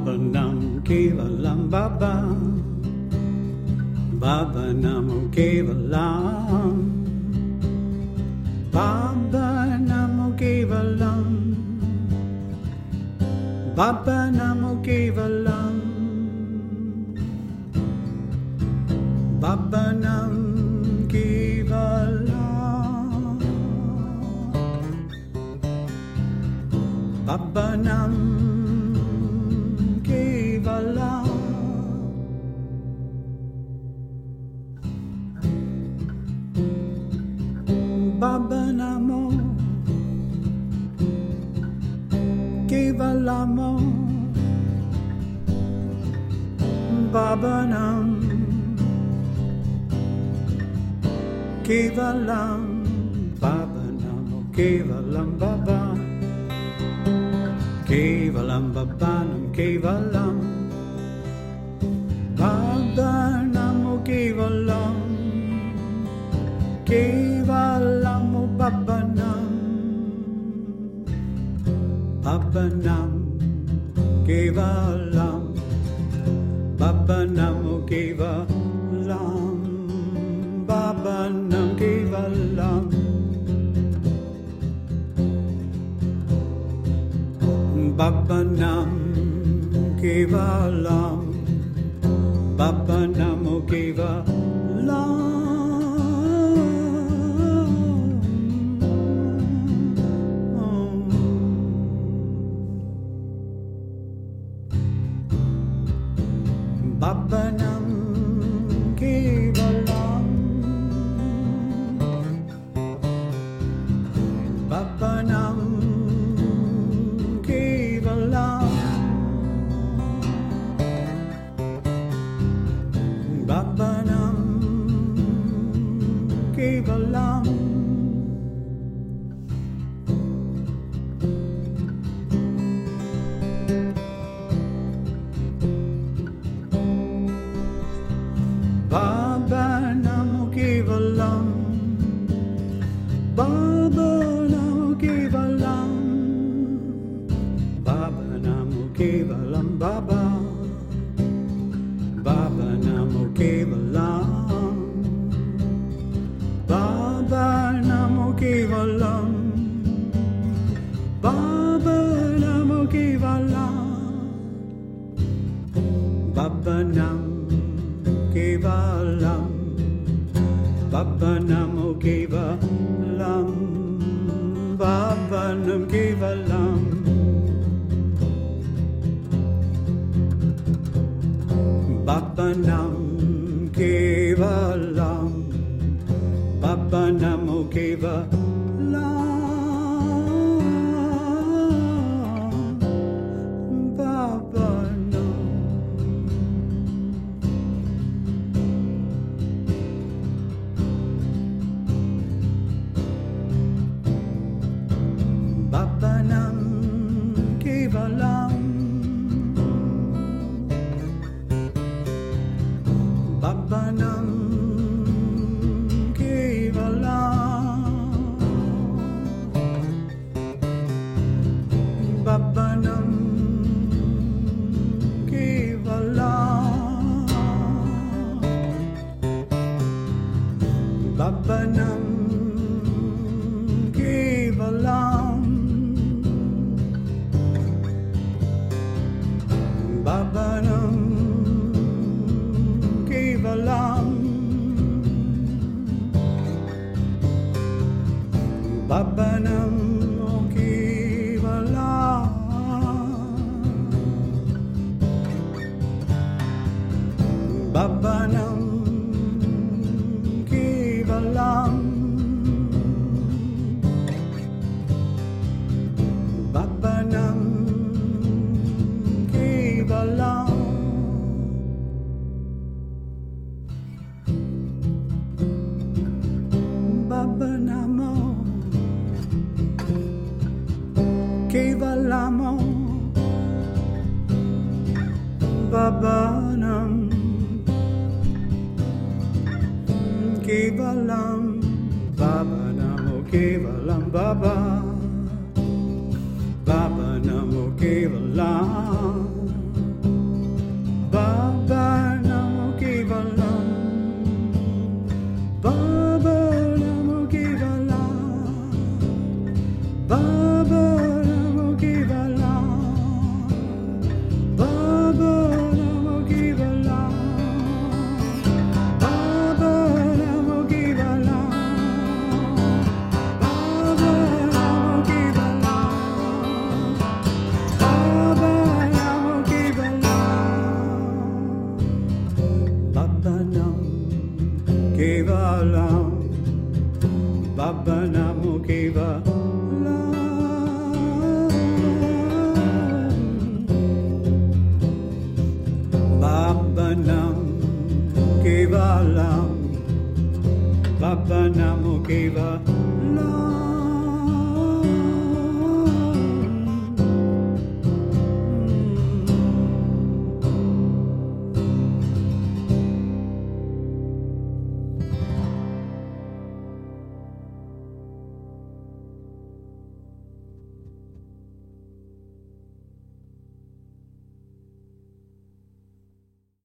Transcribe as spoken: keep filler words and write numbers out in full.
Baba Nam Kevalam Baba Baba Namo Kevalam Baba Namo Kevalam Baba Namo Kevalam Baba Nam Kevalam Baba Nam Kevalam Baba Namo Kevalamo Baba Nam Kevalam Baba Namo Kevalam Baba Kevalam Baba Nam Kevalam Baba Namo Kevalam Kevalam Baba Nam Baba Nam Kevalam Baba Namo Kevalam Baba Nam Kevalam Baba Nam Kevalam Baba Namo Kevalam Baba Nam Kevalam Baba Nam Kevalam Baba Nam Kevalam Baba Namo Kevalam Baba Namo Kevalam Baba Namo Kevalam Baba Baba Namo Kevalam Baba Namo Kevalam Baba Namo Kevalam Baba Nam Kevalam Baba Namo Kevalam Baba Nam Kevalam Baba Nam Kevalam Baba Namo Kevalam Baba Nam Baba Nam Kevalam Baba Nam Kevalam Baba Nam Kevalam Baba Nam Kevalam Baba Nam Kevalam Baba Nam Kevalam Baba Nam Kevalam Baba Nam Kevalam Baba Namo Kevalamo Baba Nam Kevalam Baba Namo Kevalam Baba Baba Namo Kevalam Kevalam, Baba Namo Kevalam, Baba Nam Kevalam, Baba Namo Kevalam.